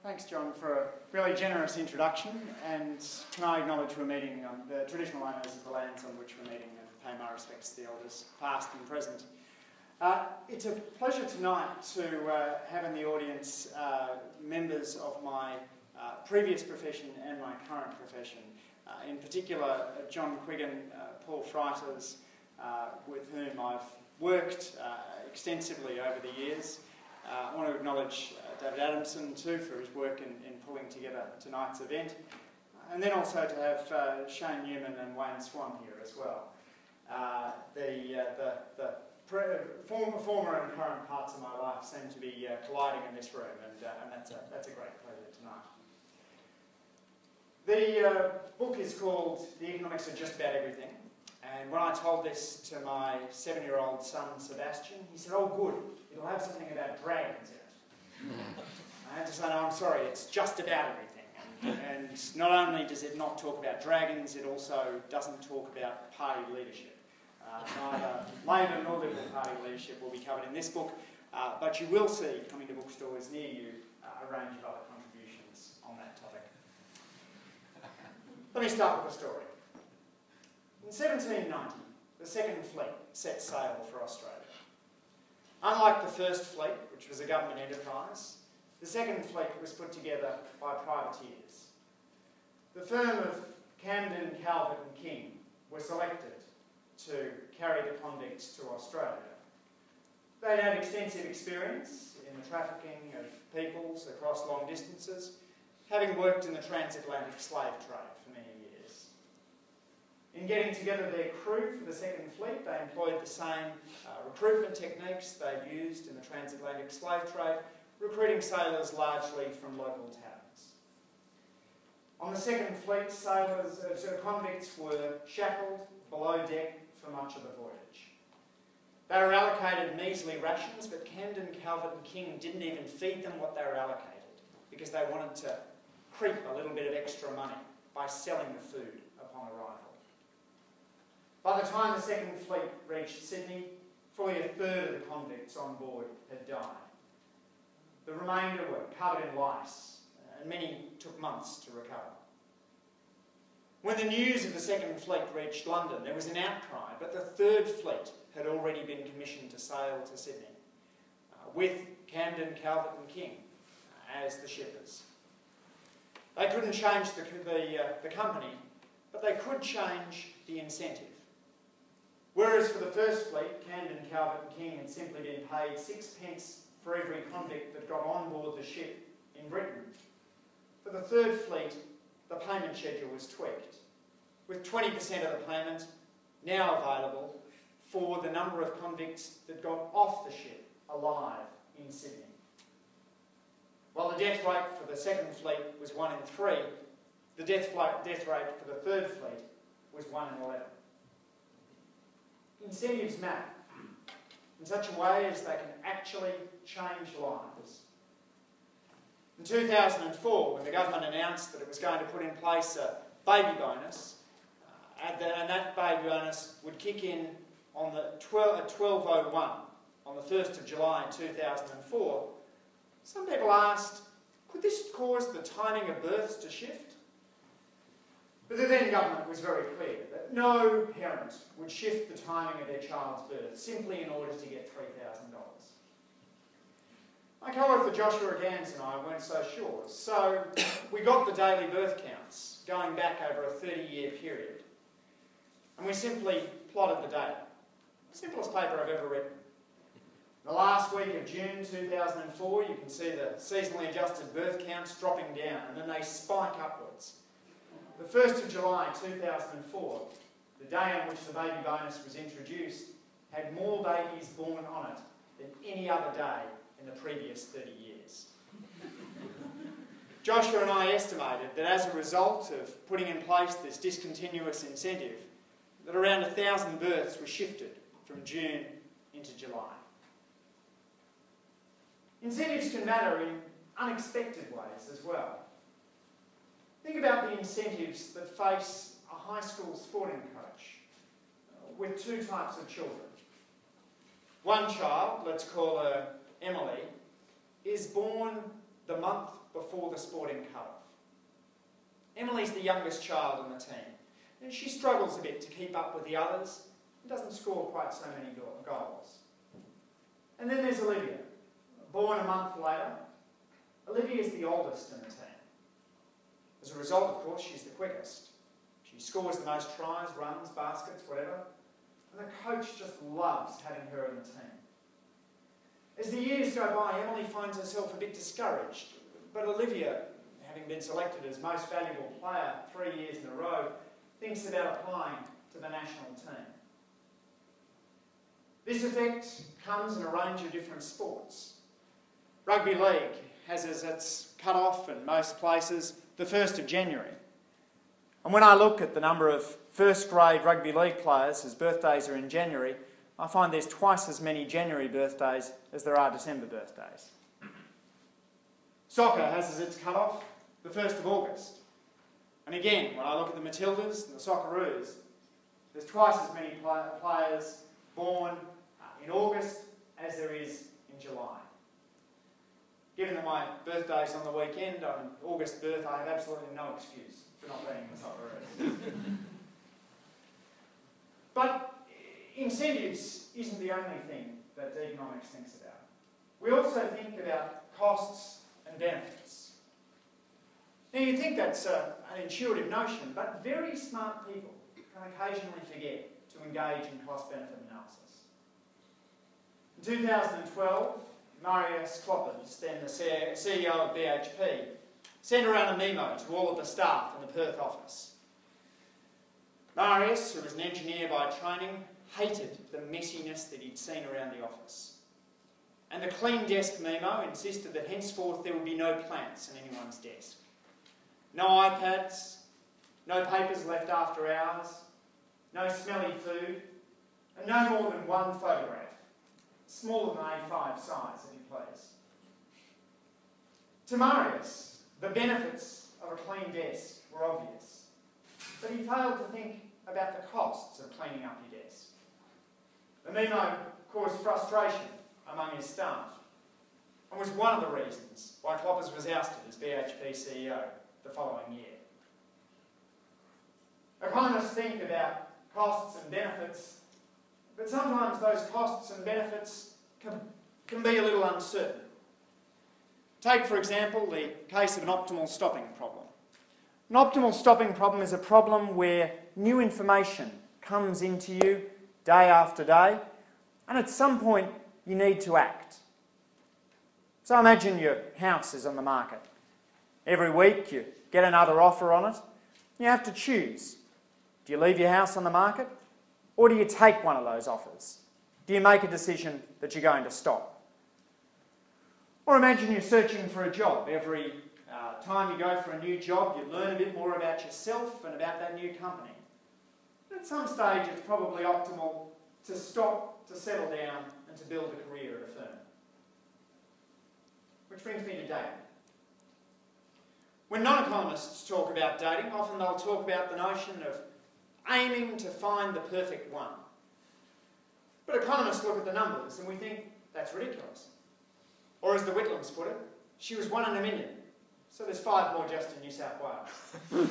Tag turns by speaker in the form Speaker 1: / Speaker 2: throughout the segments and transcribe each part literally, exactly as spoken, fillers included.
Speaker 1: thanks John for a really generous introduction, and can I acknowledge we're meeting um, the traditional owners of the lands on which we're meeting and pay my respects to the elders past and present. Uh, it's a pleasure tonight to uh, have in the audience uh, members of my uh, previous profession and my current profession. Uh, in particular, uh, John Quiggin, uh, Paul Freiters, uh, with whom I've worked uh, extensively over the years. Uh, I want to acknowledge uh, David Adamson too for his work in, in pulling together tonight's event, and then also to have uh, Shane Newman and Wayne Swan here as well. Uh, the, uh, the, the former, former and current parts of my life seem to be uh, colliding in this room, and, uh, and that's, a, that's a great pleasure tonight. The uh, book is called The Economics of Just About Everything, and when I told this to my seven-year-old son Sebastian, he said, "Oh good, it'll have something about dragons in it." I had to say, "No, I'm sorry, it's just about everything." And not only does it not talk about dragons, it also doesn't talk about party leadership. Uh, neither Labor nor Liberal Party leadership will be covered in this book, uh, but you will see, coming to bookstores near you, uh, a range of other contributions on that topic. Let me start with the story. In seventeen ninety, the Second Fleet set sail for Australia. Unlike the First Fleet, which was a government enterprise, the Second Fleet was put together by privateers. The firm of Camden, Calvert and King were selected to carry the convicts to Australia. They'd had extensive experience in the trafficking of peoples across long distances, having worked in the transatlantic slave trade for many years. In getting together their crew for the Second Fleet, they employed the same uh, recruitment techniques they'd used in the transatlantic slave trade, recruiting sailors largely from local towns. On the Second Fleet, sailors, uh, so convicts were shackled below deck for much of the voyage. They were allocated measly rations, but Camden, Calvert and King didn't even feed them what they were allocated because they wanted to creep a little bit of extra money by selling the food upon arrival. By the time the Second Fleet reached Sydney, fully a third of the convicts on board had died. The remainder were covered in lice, and many took months to recover. When the news of the Second Fleet reached London, there was an outcry, but the Third Fleet had already been commissioned to sail to Sydney, uh, with Camden, Calvert and King uh, as the shippers. They couldn't change the, the, uh, the company, but they could change the incentive. Whereas for the First Fleet, Camden, Calvert and King had simply been paid sixpence for every convict that got on board the ship in Britain, for the Third Fleet, the payment schedule was tweaked, with twenty percent of the payment now available for the number of convicts that got off the ship alive in Sydney. While the death rate for the Second Fleet was one in three, the death, death rate for the Third Fleet was one in eleven. Incentives matter in such a way as they can actually change lives. In two thousand four, when the government announced that it was going to put in place a baby bonus, uh, and, the, and that baby bonus would kick in on the twelve, at twelve oh one on the first of July two thousand four, some people asked, could this cause the timing of births to shift? But the then government was very clear that no parent would shift the timing of their child's birth simply in order to get three thousand dollars. My co-author Joshua Gans and I weren't so sure, so we got the daily birth counts going back over a thirty-year period, and we simply plotted the data. Simplest paper I've ever written. In the last week of June two thousand four, you can see the seasonally adjusted birth counts dropping down, and then they spike upwards. The first of July two thousand four, the day on which the baby bonus was introduced, had more babies born on it than any other day in the previous thirty years. Joshua and I estimated that as a result of putting in place this discontinuous incentive, that around a thousand births were shifted from June into July. Incentives can matter in unexpected ways as well. Think about the incentives that face a high school sporting coach with two types of children. One child, let's call her Emily, is born the month before before the sporting cut-off. Emily's the youngest child in the team, and she struggles a bit to keep up with the others and doesn't score quite so many goals. And then there's Olivia, born a month later. Olivia is the oldest in the team. As a result, of course, she's the quickest. She scores the most tries, runs, baskets, whatever, and the coach just loves having her in the team. As the years go by, Emily finds herself a bit discouraged, but Olivia, having been selected as most valuable player three years in a row, thinks about applying to the national team. This effect comes in a range of different sports. Rugby league has as its cut-off in most places the first of January. And when I look at the number of first grade rugby league players whose birthdays are in January, I find there's twice as many January birthdays as there are December birthdays. Soccer has as its cut-off the first of August. And again, when I look at the Matildas and the Socceroos, there's twice as many play players born in August as there is in July. Given that my birthday's on the weekend, I'm an August birth, I have absolutely no excuse for not being a Socceroo. But incentives isn't the only thing that economics thinks about. We also think about costs and benefits. Now you'd think that's a, an intuitive notion, but very smart people can occasionally forget to engage in cost-benefit analysis. In two thousand twelve, Marius Kloppers, then the C E O of B H P, sent around a memo to all of the staff in the Perth office. Marius, who was an engineer by training, hated the messiness that he'd seen around the office. And the clean desk memo insisted that henceforth there would be no plants in anyone's desk. No iPads, no papers left after hours, no smelly food, and no more than one photograph, smaller than A five size, if you please. To Marius, the benefits of a clean desk were obvious, but he failed to think about the costs of cleaning up your desk. The memo caused frustration among his staff and was one of the reasons why Kloppers was ousted as B H P C E O the following year. Economists think about costs and benefits, but sometimes those costs and benefits can, can be a little uncertain. Take, for example, the case of an optimal stopping problem. An optimal stopping problem is a problem where new information comes into you day after day, and at some point you need to act. So imagine your house is on the market. Every week you get another offer on it. You have to choose. Do you leave your house on the market, or do you take one of those offers? Do you make a decision that you're going to stop? Or imagine you're searching for a job. Every uh, time you go for a new job, you learn a bit more about yourself and about that new company. At some stage, it's probably optimal to stop, to settle down, and to build a career at a firm. Which brings me to dating. When non-economists talk about dating, often they'll talk about the notion of aiming to find the perfect one. But economists look at the numbers and we think that's ridiculous. Or as the Whitlams put it, she was one in a million, so there's five more just in New South Wales.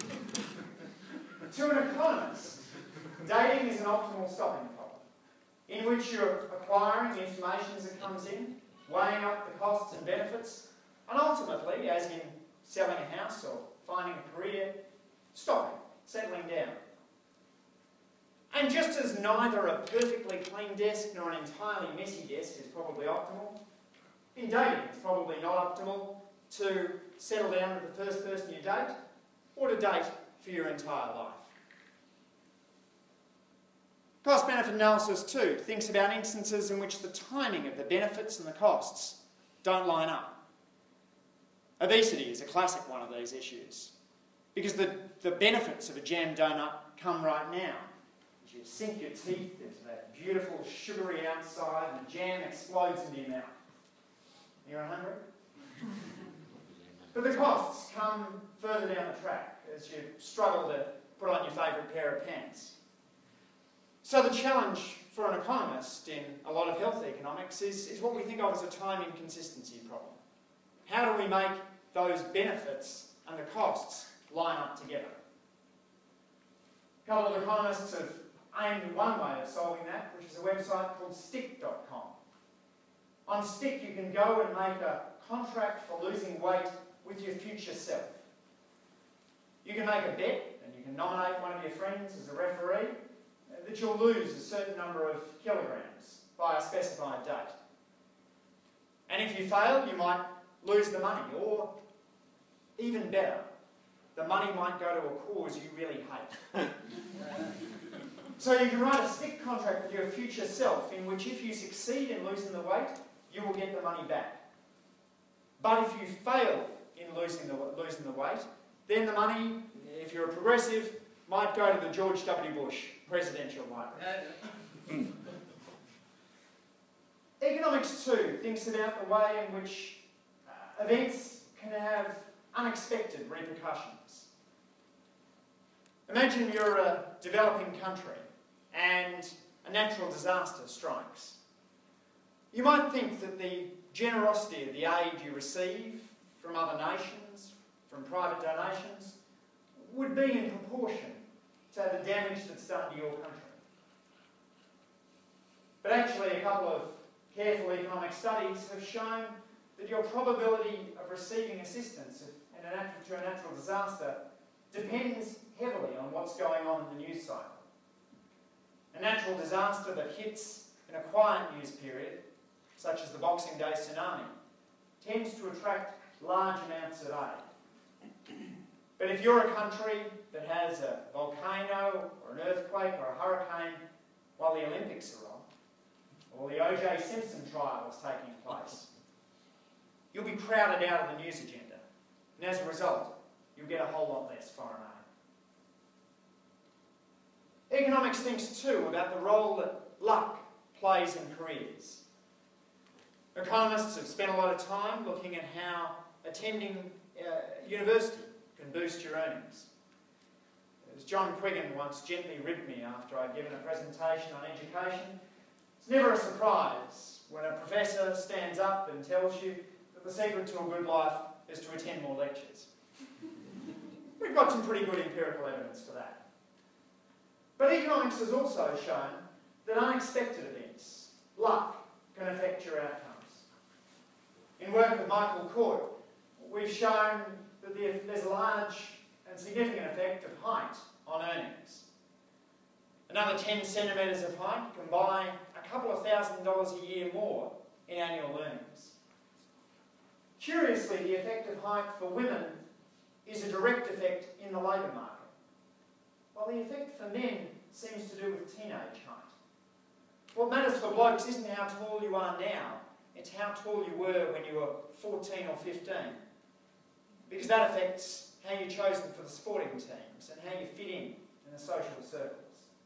Speaker 1: To an economist, dating is an optimal stopping problem, in which you're acquiring information as it comes in, weighing up the costs and benefits, and ultimately, as in selling a house or finding a career, stopping, settling down. And just as neither a perfectly clean desk nor an entirely messy desk is probably optimal, in dating it's probably not optimal to settle down with the first person you date or to date for your entire life. Cost-benefit analysis too thinks about instances in which the timing of the benefits and the costs don't line up. Obesity is a classic one of these issues because the, the benefits of a jam donut come right now. As you sink your teeth into that beautiful sugary outside and the jam explodes into your mouth. You're hungry? But the costs come further down the track as you struggle to put on your favourite pair of pants. So the challenge for an economist in a lot of health economics is, is what we think of as a time inconsistency problem. How do we make those benefits and the costs line up together. A couple of economists have aimed at one way of solving that, which is a website called stick dot com. On Stick, you can go and make a contract for losing weight with your future self. You can make a bet, and you can nominate one of your friends as a referee, that you'll lose a certain number of kilograms by a specified date. And if you fail, you might lose the money, or even better, the money might go to a cause you really hate. So you can write a stick contract with your future self in which if you succeed in losing the weight, you will get the money back. But if you fail in losing the, losing the weight, then the money, if you're a progressive, might go to the George W. Bush Presidential Library. Economics too thinks about the way in which uh, events can have unexpected repercussions. Imagine you're a developing country and a natural disaster strikes. You might think that the generosity of the aid you receive from other nations, from private donations, would be in proportion to the damage that's done to your country. But actually, a couple of careful economic studies have shown that your probability of receiving assistance in a nat- to a natural disaster depends heavily on what's going on in the news cycle. A natural disaster that hits in a quiet news period, such as the Boxing Day tsunami, tends to attract large amounts of aid. But if you're a country that has a volcano or an earthquake or a hurricane while the Olympics are on, or the O J Simpson trial is taking place, you'll be crowded out of the news agenda. And as a result, you'll get a whole lot less foreign aid. Economics thinks too about the role that luck plays in careers. Economists have spent a lot of time looking at how attending uh, university can boost your earnings. As John Quiggin once gently ribbed me after I'd given a presentation on education, it's never a surprise when a professor stands up and tells you that the secret to a good life is to attend more lectures. We've got some pretty good empirical evidence for that. But economics has also shown that unexpected events, luck, can affect your outcomes. In work with Michael Court, we've shown that there's a large and significant effect of height on earnings. Another ten centimetres of height can buy a couple of thousand dollars a year more in annual earnings. Curiously, the effect of height for women is a direct effect in the labour market, while the effect for men seems to do with teenage height. What matters for blokes isn't how tall you are now, it's how tall you were when you were fourteen or fifteen. Because that affects how you're chosen for the sporting teams and how you fit in in the social circles.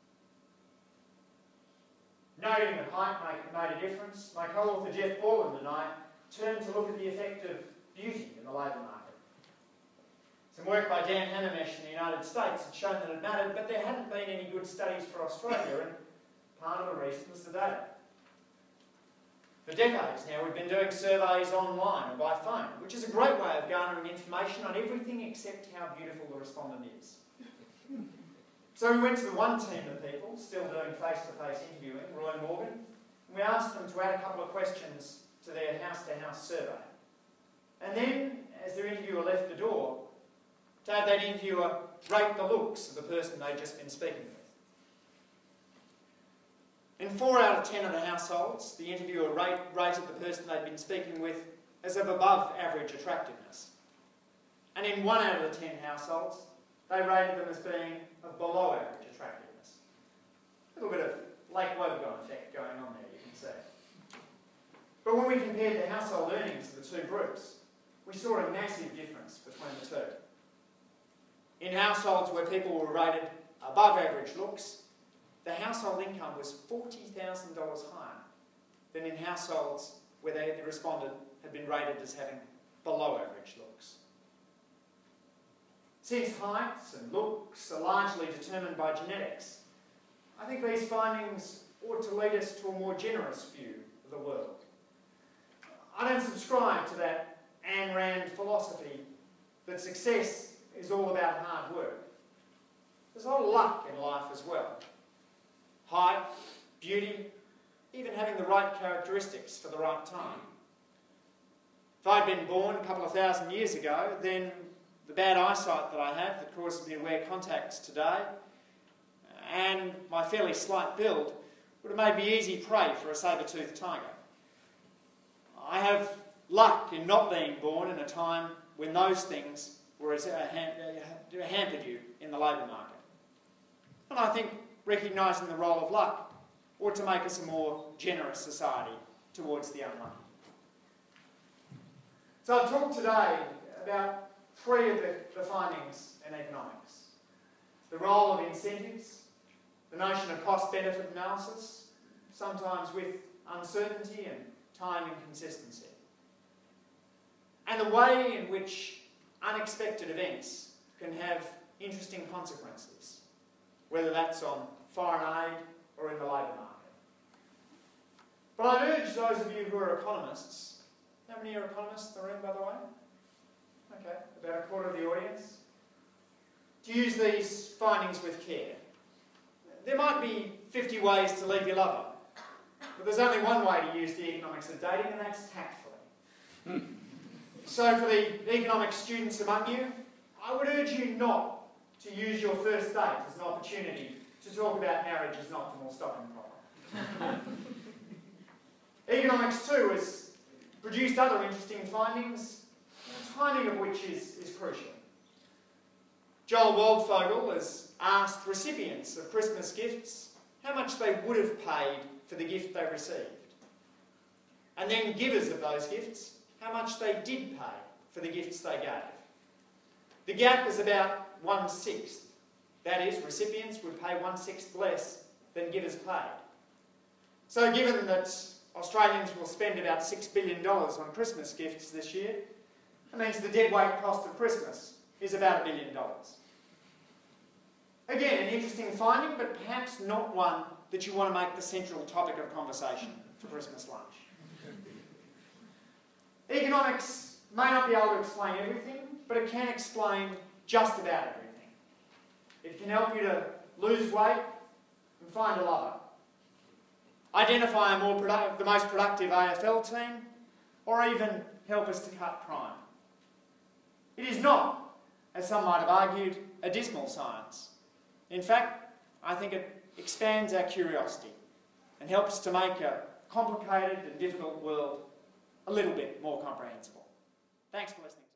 Speaker 1: Noting that height made a difference, my co-author Jeff Borland and I turned to look at the effect of beauty in the labour market. Some work by Dan Hammermesh in the United States had shown that it mattered, but there hadn't been any good studies for Australia, and part of the reason was the data. For decades now, we've been doing surveys online or by phone, which is a great way of garnering information on everything except how beautiful the respondent is. So we went to the one team of people still doing face-to-face interviewing, Roy Morgan, and we asked them to add a couple of questions to their house-to-house survey. And then, as their interviewer left the door, to have that interviewer rate the looks of the person they'd just been speaking with. In four out of ten of the households, the interviewer rate, rated the person they'd been speaking with as of above average attractiveness. And in one out of the ten households, they rated them as being of below average attractiveness. A little bit of Lake Wobegon effect going on there, you can see. But when we compared the household earnings of the two groups, we saw a massive difference between the two. In households where people were rated above average looks, the household income was forty thousand dollars higher than in households where they, the respondent had been rated as having below average looks. Since heights and looks are largely determined by genetics, I think these findings ought to lead us to a more generous view of the world. I don't subscribe to that Ayn Rand philosophy that success is all about hard work. There's a lot of luck in life as well. Height, beauty, even having the right characteristics for the right time. If I'd been born a couple of thousand years ago, then the bad eyesight that I have that causes me to wear contacts today and my fairly slight build would have made me easy prey for a saber-toothed tiger. I have luck in not being born in a time when those things were as, uh, ham uh, hampered you in the labour market. And I think recognising the role of luck ought to make us a more generous society towards the unlucky. So I've talked today about three of the, the findings in economics. The role of incentives, the notion of cost-benefit analysis, sometimes with uncertainty and time inconsistency, and the way in which unexpected events can have interesting consequences, whether that's on foreign aid or in the labour market. But I urge those of you who are economists, how many are economists in the room, by the way? Okay, about a quarter of the audience. To use these findings with care. There might be fifty ways to leave your lover, but there's only one way to use the economics of dating, and that's tactfully. So for the economics students among you, I would urge you not to use your first date as an opportunity to talk about marriage as an optimal stopping problem. Economics too has produced other interesting findings, the timing of which is, is crucial. Joel Waldfogel has asked recipients of Christmas gifts how much they would have paid for the gift they received. And then givers of those gifts, how much they did pay for the gifts they gave. The gap is about one-sixth. That is, recipients would pay one-sixth less than givers paid. So given that Australians will spend about six billion dollars on Christmas gifts this year, that means the deadweight cost of Christmas is about a billion dollars. Again, an interesting finding, but perhaps not one that you want to make the central topic of conversation for Christmas lunch. Economics may not be able to explain everything, but it can explain just about everything. It can help you to lose weight and find a lover, identify a more product, the most productive A F L team, or even help us to cut crime. It is not, as some might have argued, a dismal science. In fact, I think it expands our curiosity and helps to make a complicated and difficult world a little bit more comprehensible. Thanks for listening.